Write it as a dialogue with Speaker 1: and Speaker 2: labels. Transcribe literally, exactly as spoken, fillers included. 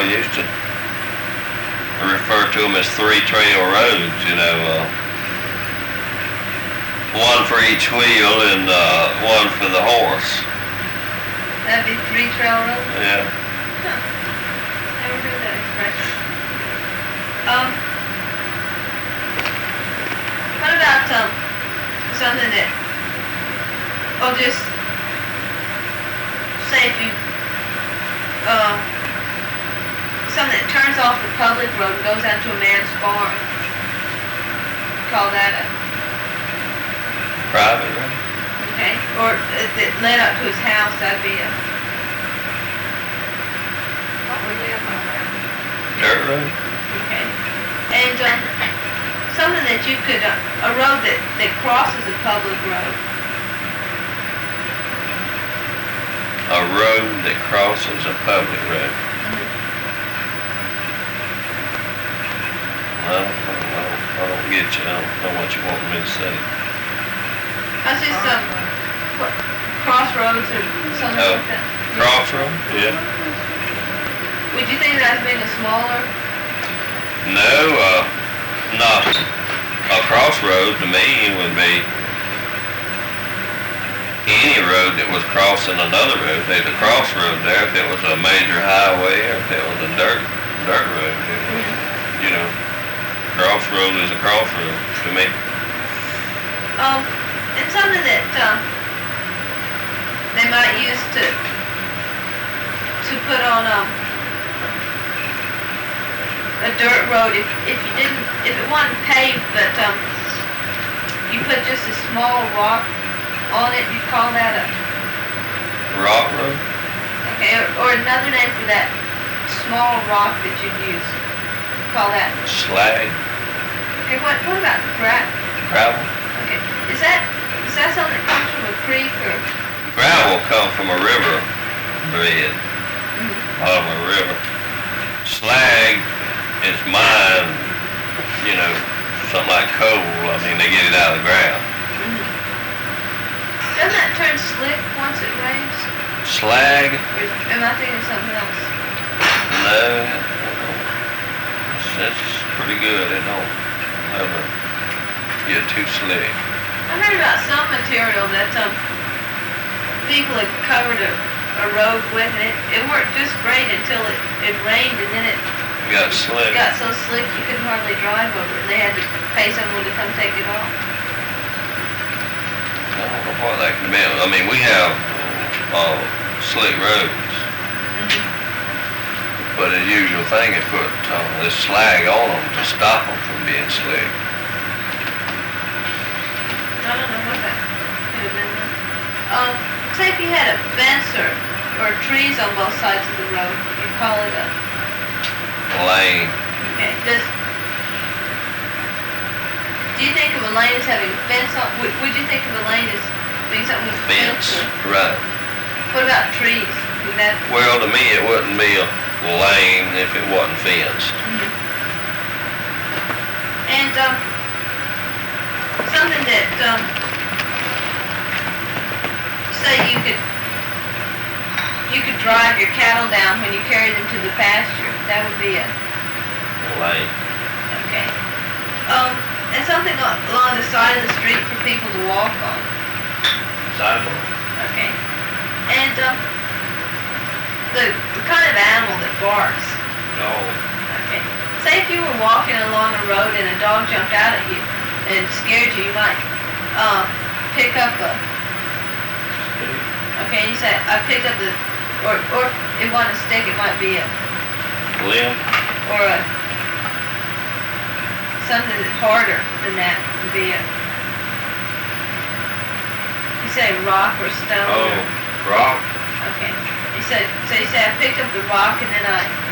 Speaker 1: used to refer to them as three trail roads, you know, uh, one for each wheel and uh, one for the horse.
Speaker 2: That'd be three trail roads?
Speaker 1: Yeah.
Speaker 2: Huh. Never heard that expression. Um, what about, um, something that, oh, just, say if you, uh, something that turns off the public road and goes out to a man's farm, call that a,
Speaker 1: Private road?
Speaker 2: okay, or uh, that led up to his house, that'd be a, what would you call that?
Speaker 1: Dirt road?
Speaker 2: Okay, and, um, something that you could, uh, a road that, that crosses a public road.
Speaker 1: A road that crosses a public road. I don't, I don't, I don't, I don't get you. I don't know what you want me to say.
Speaker 2: I was just, um, what, crossroads or something
Speaker 1: Oh,
Speaker 2: like that.
Speaker 1: crossroad? Yeah.
Speaker 2: Would you think that as being a smaller?
Speaker 1: No, uh, not a crossroad to me would be any road that was crossing another road. There's a crossroad there if it was a major highway or if it was a dirt dirt road. You know, crossroad is a crossroad to me.
Speaker 2: Um, and something that, um, they might use to, to put on, um, a dirt road if, if you didn't, if it wasn't paved, but, um, you put just a small rock on it, you call that a,
Speaker 1: Rock road?
Speaker 2: okay, or, or another name for that small rock that you use, call that,
Speaker 1: Slag?
Speaker 2: okay, what, what about gra-
Speaker 1: Gravel?
Speaker 2: okay, is that, is that something that comes from a creek or?
Speaker 1: Gravel come from a river bed, bottom of a river. Slag is mined, you know, something like coal. I mean, they get it out of the ground.
Speaker 2: Doesn't that turn slick once it rains?
Speaker 1: Slag?
Speaker 2: Or am I thinking of something else?
Speaker 1: No. It's, it's pretty good. It don't ever get too slick.
Speaker 2: I heard about some material that um, people had covered a, a road with, and it, it worked just great until it, it rained, and then it
Speaker 1: Got slick.
Speaker 2: got so slick you couldn't hardly drive over it. They had to pay someone to come take it off.
Speaker 1: I don't know what that can be. I mean, we have uh, slick roads, but the usual thing is put uh, this slag on them to stop them from being slick.
Speaker 2: I don't know what that could have been. Um, say if you had a fence or, or trees on both sides of the road, you call it a,
Speaker 1: Lane.
Speaker 2: okay, does, do you think of a lane as having a fence on, would, would you think of a lane as being something with a fence?
Speaker 1: Fence,
Speaker 2: or-
Speaker 1: right.
Speaker 2: What about trees? Would that,
Speaker 1: Well, to me, it wouldn't be a lane if it wasn't fenced.
Speaker 2: and, um, something that, um, say you could, you could drive your cattle down when you carry them to the pasture, that would be a,
Speaker 1: Lane.
Speaker 2: okay. Um, and something al- along the side of the street for people to walk on,
Speaker 1: Sidewalk.
Speaker 2: okay? And, um, the, the kind of animal that barks,
Speaker 1: No.
Speaker 2: okay? Say if you were walking along a road and a dog jumped out at you and scared you, you might, uh, pick up a, okay, you say, I picked up the, or, or if it wasn't a stick, it might be a,
Speaker 1: Limb.
Speaker 2: or a, something that's harder than that would be a, you say rock or stone
Speaker 1: Oh,
Speaker 2: or,
Speaker 1: rock.
Speaker 2: okay. You say, so you say, I picked up the rock and then I